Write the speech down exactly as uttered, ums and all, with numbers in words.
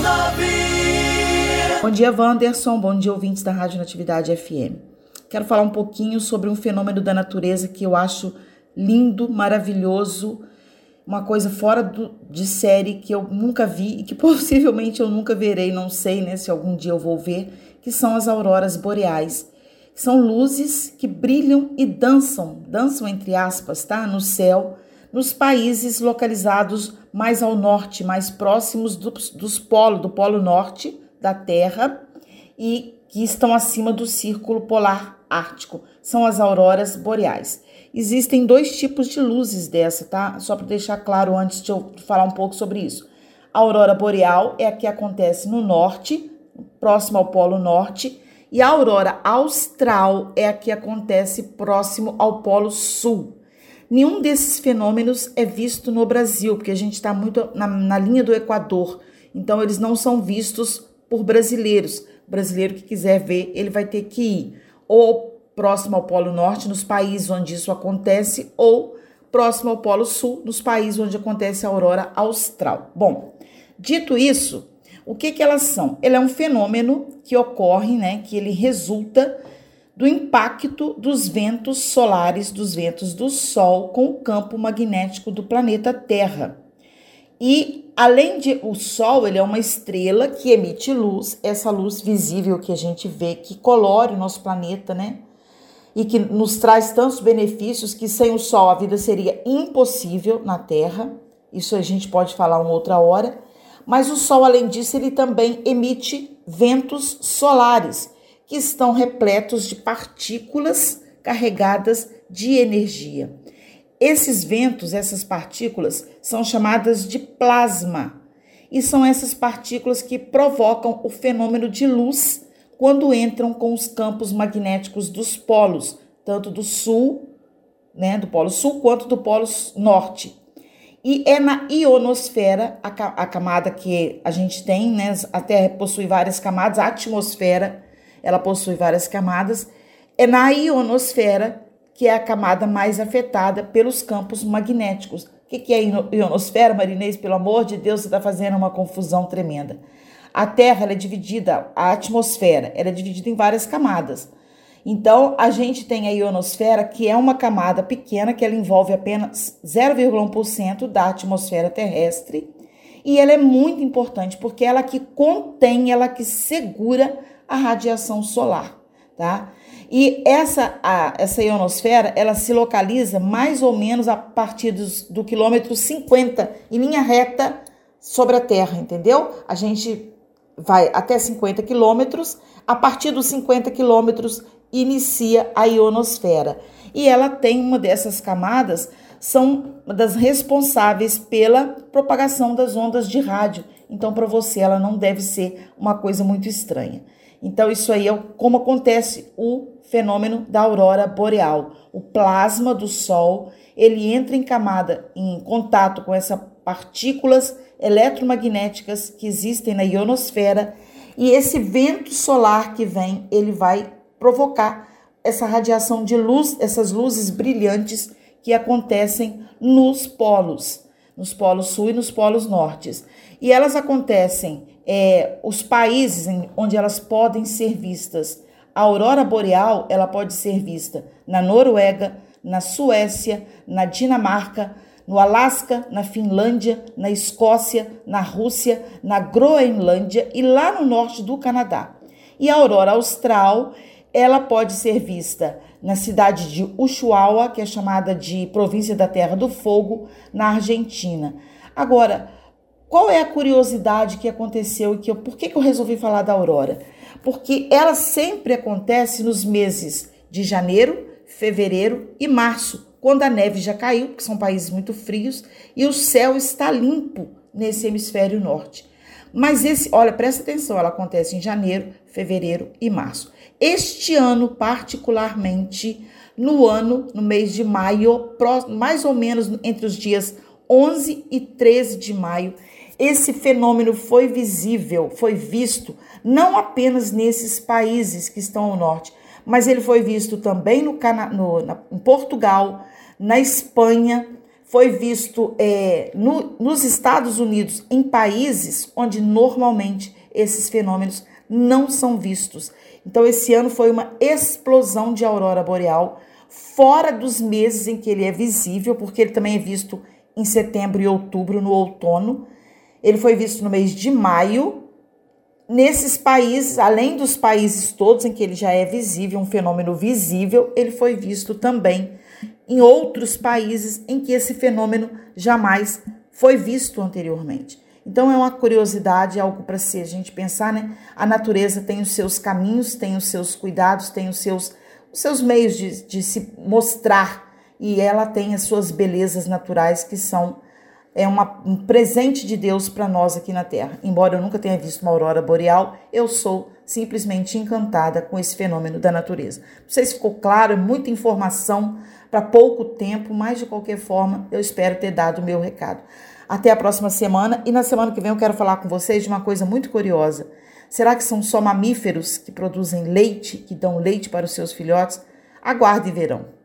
Bom dia, Wanderson. Bom dia, ouvintes da Rádio Natividade F M. Quero falar um pouquinho sobre um fenômeno da natureza que eu acho lindo, maravilhoso, uma coisa fora do, de série que eu nunca vi e que possivelmente eu nunca verei, não sei, né, se algum dia eu vou ver, que são as auroras boreais. São luzes que brilham e dançam, dançam entre aspas, tá, no céu, nos países localizados mais ao norte, mais próximos do, dos polos, do polo norte da Terra e que estão acima do círculo polar ártico. São as auroras boreais. Existem dois tipos de luzes dessa, tá? Só para deixar claro antes de eu falar um pouco sobre isso. A aurora boreal é a que acontece no norte, próximo ao polo norte, e a aurora austral é a que acontece próximo ao polo sul. Nenhum desses fenômenos é visto no Brasil, porque a gente está muito na, na linha do Equador, então eles não são vistos por brasileiros. O brasileiro que quiser ver, ele vai ter que ir ou próximo ao Polo Norte, nos países onde isso acontece, ou próximo ao Polo Sul, nos países onde acontece a aurora austral. Bom, dito isso, o que que elas são? Ele é um fenômeno que ocorre, né, que ele resulta do impacto dos ventos solares, dos ventos do Sol com o campo magnético do planeta Terra. E além de o Sol, ele é uma estrela que emite luz, essa luz visível que a gente vê, que colore o nosso planeta, né? E que nos traz tantos benefícios que sem o Sol a vida seria impossível na Terra. Isso a gente pode falar uma outra hora. Mas o Sol, além disso, ele também emite ventos solares, que estão repletos de partículas carregadas de energia. Esses ventos, essas partículas, são chamadas de plasma. E são essas partículas que provocam o fenômeno de luz quando entram com os campos magnéticos dos polos, tanto do sul, né, do polo sul, quanto do polo norte. E é na ionosfera, a, a camada que a gente tem, né, a Terra possui várias camadas, a atmosfera, ela possui várias camadas, é na ionosfera que é a camada mais afetada pelos campos magnéticos. O que é a ionosfera, Marinês? Pelo amor de Deus, você está fazendo uma confusão tremenda. A Terra ela é dividida, a atmosfera, ela é dividida em várias camadas. Então, a gente tem a ionosfera, que é uma camada pequena, que ela envolve apenas zero vírgula um por cento da atmosfera terrestre. E ela é muito importante, porque ela que contém, ela que segura a radiação solar, tá? E essa, a, essa ionosfera, ela se localiza mais ou menos a partir dos, do quilômetro cinquenta, em linha reta sobre a Terra, entendeu? A gente vai até cinquenta quilômetros, a partir dos cinquenta quilômetros inicia a ionosfera. E ela tem uma dessas camadas, são das responsáveis pela propagação das ondas de rádio. Então, para você, ela não deve ser uma coisa muito estranha. Então, isso aí é como acontece o fenômeno da aurora boreal. O plasma do Sol, ele entra em camada, em contato com essas partículas eletromagnéticas que existem na ionosfera, e esse vento solar que vem, ele vai provocar essa radiação de luz, essas luzes brilhantes que acontecem nos polos, nos polos sul e nos polos nortes. E elas acontecem, é, os países em, onde elas podem ser vistas. A aurora boreal, ela pode ser vista na Noruega, na Suécia, na Dinamarca, no Alasca, na Finlândia, na Escócia, na Rússia, na Groenlândia e lá no norte do Canadá. E a aurora austral, ela pode ser vista na cidade de Ushuaia, que é chamada de Província da Terra do Fogo, na Argentina. Agora, qual é a curiosidade que aconteceu e que eu, por que, que eu resolvi falar da aurora? Porque ela sempre acontece nos meses de janeiro, fevereiro e março, quando a neve já caiu, porque são países muito frios, e o céu está limpo nesse hemisfério norte. Mas esse, olha, presta atenção, ela acontece em janeiro, fevereiro e março. Este ano, particularmente, no ano, no mês de maio, mais ou menos entre os dias onze e treze de maio, esse fenômeno foi visível, foi visto, não apenas nesses países que estão ao norte, mas ele foi visto também no, no, na, em Portugal, na Espanha, foi visto é, no, nos Estados Unidos, em países onde normalmente esses fenômenos não são vistos. Então, esse ano foi uma explosão de aurora boreal, fora dos meses em que ele é visível, porque ele também é visto em setembro e outubro, no outono. Ele foi visto no mês de maio. Nesses países, além dos países todos em que ele já é visível, um fenômeno visível, ele foi visto também em outros países em que esse fenômeno jamais foi visto anteriormente. Então é uma curiosidade, algo para se a gente pensar, né? A natureza tem os seus caminhos, tem os seus cuidados, tem os seus, os seus meios de, de se mostrar, e ela tem as suas belezas naturais, que são é uma, um presente de Deus para nós aqui na Terra. Embora eu nunca tenha visto uma aurora boreal, eu sou simplesmente encantada com esse fenômeno da natureza. Não sei se ficou claro, é muita informação para pouco tempo, mas de qualquer forma eu espero ter dado o meu recado. Até a próxima semana, e na semana que vem eu quero falar com vocês de uma coisa muito curiosa. Será que são só mamíferos que produzem leite, que dão leite para os seus filhotes? Aguarde e verão.